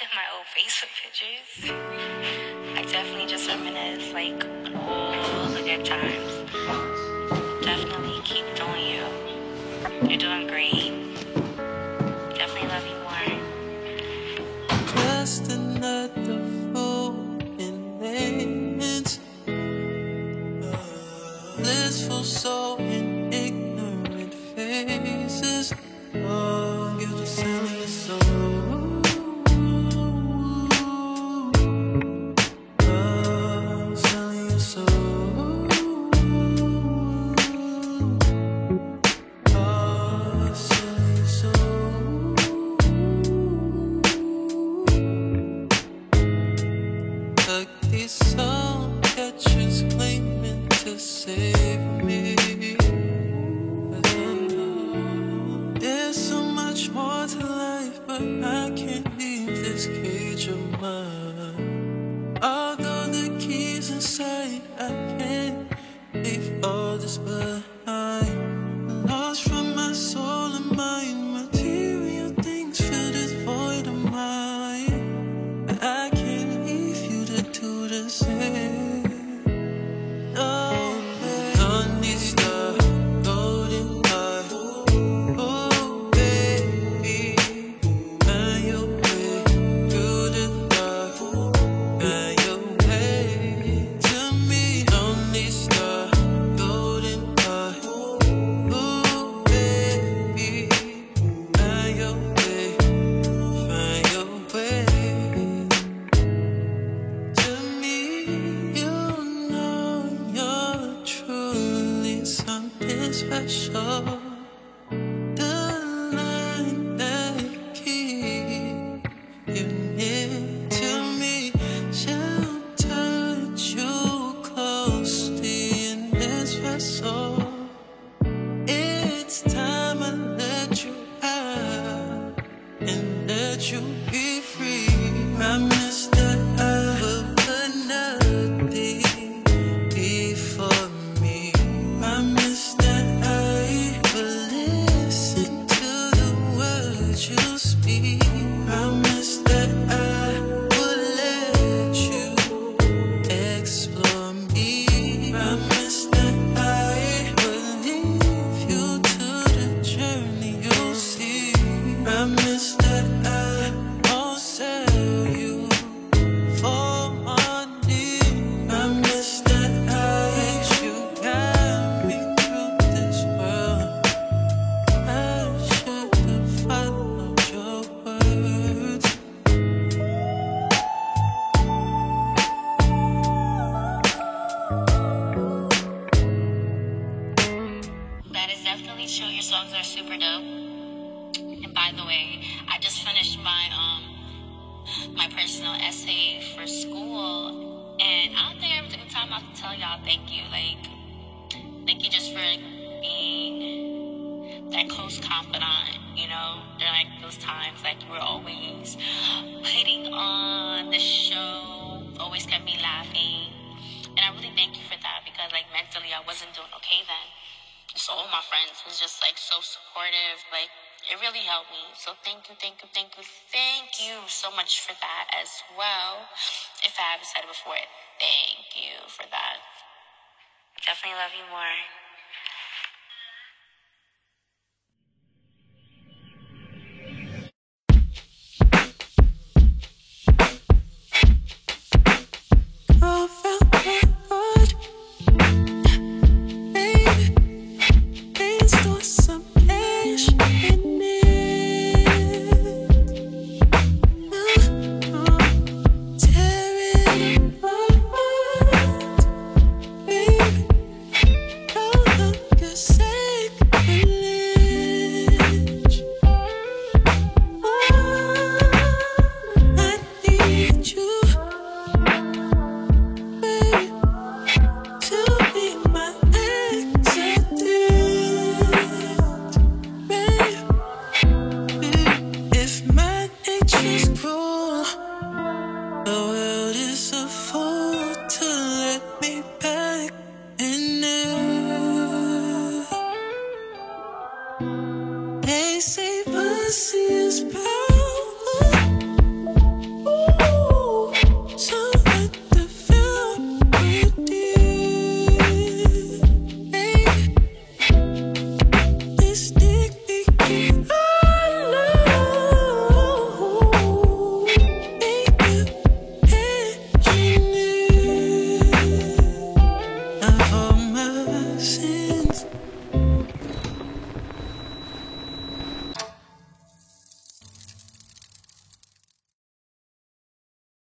at my old Facebook pictures. I definitely just reminisce, like, all the good times. Definitely keep doing you. You're doing great. Definitely love you more. Just another fool in lanes. Blissful soul in ignorant faces. Oh, you're just selling your soul. Oh, selling your soul. Oh, selling your soul. Like these soul catchers claiming to save me. There's so much more to life, but I can't leave this cage of mine. Although the key's inside, I can't leave all this behind. Lost from my soul and mind, material things fill this void of mine. But I can't leave you to do the same. No, on these golden heart. Oh, baby, find your way through the dark. Find your way to me. Lonely star, golden heart. Oh, baby, find your way to me. You know you're truly something special. The line that keep you near to me shall touch you closely in this vessel. It's time I let you out and let you be free. Promise that I will put nothing before me. Promise that I will listen to the words you speak. Promise that I will let you explore me. Promise that I will leave you to the journey you'll see. Promise that I won't sell you for money. Promise that I let you guide me through this world. I should have followed your words. That is definitely true. Your songs are super dope. And by the way, I just finished my personal essay for school, and I don't think I ever took the time out to tell y'all thank you. Like, thank you just for being that close confidant, you know, during like those times. Like, you were always putting on the show, always kept me laughing. And I really thank you for that, because like mentally I wasn't doing okay then. So all my friends was just like so supportive. Like, it really helped me. So thank you so much for that as well. If I haven't said it before, thank you for that. Definitely love you more. Oh, felt good, baby. Please do some cash in it. Tear it apart, baby. No longer sacrilege. Oh, I need you, baby, to be my accident, baby. If my nature's cruel, the world is a fool to let me back in there. They say pussy is bad.